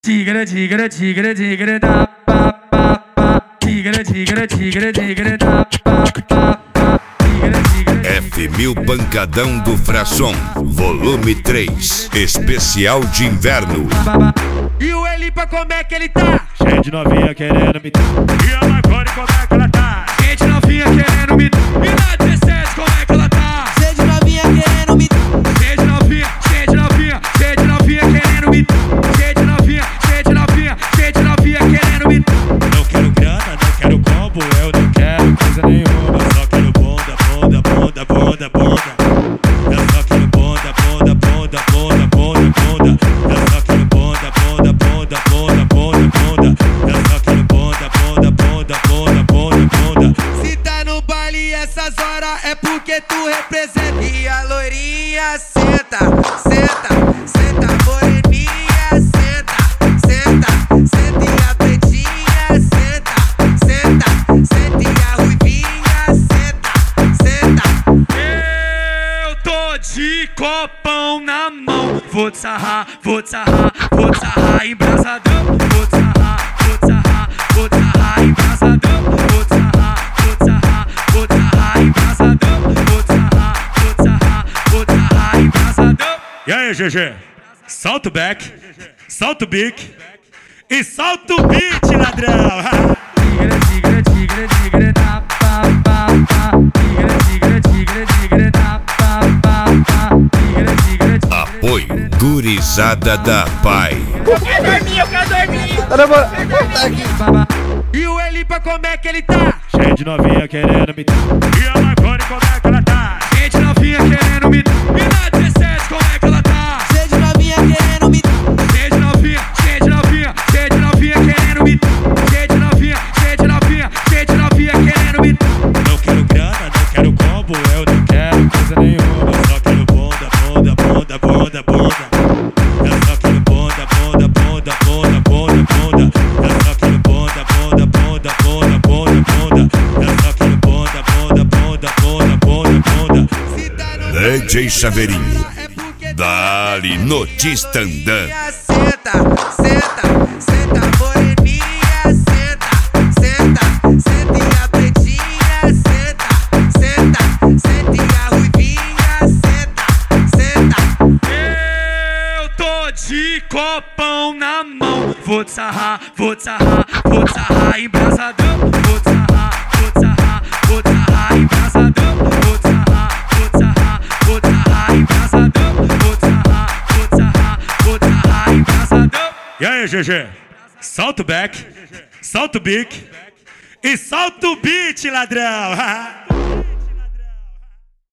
Tigre, tigre, tigre, tigre, da pa pa pa. Tigre, tigre, tigre, tigre, da pa pa pa. Tigre, tigre. F1000 Pancadão do Frasson, volume 3, especial de inverno. E o Elipa, como é que ele tá? Cheio de novinha querendo me dar. E a Marconi, como é que ela tá? Cheio de novinha querendo me dar. E na 17, como é que ela tá? Cheio de novinha querendo me dar. Cheio de novinha, cheio de novinha, cheio de novinha querendo me dar. Cheio de novinha, cheio de novinha, cheio de novinha querendo me dar. Não quero grana, não quero combo, eu não quero coisa nenhuma. Só quero bonda, bonda, bonda, bonda, bonda. Eu só quero bonda, bonda, bonda, bonda, bonda, bonda. Eu só quero bonda, bonda, bonda, bonda, bonda, bonda. Eu só quero bonda, bonda, bonda, bonda, bonda, bonda. Se tá no baile essas horas é porque tu representa. E a loirinha senta, senta, senta, moreninha senta, senta, senta. E a pretinha senta, senta, senta. E a ruivinha senta, senta. Eu tô de copão na mão. Vou te sarrar, vou te sarrar, vou te sarrar embrasadão. Vou te sarrar, vou te sarrar, vou te sarrar embrasadão. Vou te sarrar, vou te sarrar, vou te sarrar embrasadão. Vou te sarrar, vou te sarrar, vou te sarrar embrasadão. E aí, GG? Salta o back, salta o bique e salta o beat, ladrão. Tigre, tigre, tigre, tigre, da pa pa pa. Tigre, tigre, tigre, tigre, da pa pa pa. Tigre, tigre, tigre. Apoio Gurizada da Pai. Eu quero dormir. E o Elipa, como é que ele tá? Cheio de novinha querendo me dar. E a Marconi, como é que ela tá? Cheio de novinha querendo me dar. E na 17, como é que ela tá? Cheio de novinha querendo me dar. Cheio de novinha, cheio de novinha, cheio de novinha querendo me dar. Cheio de novinha, cheio de novinha, cheio de novinha querendo me dar. Não quero grana, não quero combo, eu não quero coisa nenhuma. Só quero bonda, bonda, bonda, bonda, bonda. Eu só quero bonda, bonda, bonda, bonda, bonda, bonda. Eu só quero bonda, bonda, bonda, bonda, bonda, bonda. Eu só quero bonda, bonda, bonda, bonda, bonda, bonda. Se tá no baile DJ Chaveirinho, é porque tu Dali no Tistandã. senta, senta, senta, moreninha senta, senta, senta. E a pretinha senta, senta, senta. E a ruivinha senta, senta. Eu tô de copão na mão. Vou te sarrar, vou te sarrar, vou te sarrar embrasadão. Vou te sarrar, vou te sarrar, vou te sarrar embrasadão. Vou te sarrar, vou te sarrar, vou te sarrar embrasadão. Vou te sarrar, vou te sarrar, vou te sarrar embrasadão. E aí, GG? Salta o back, salta o bique e salta o beat, ladrão.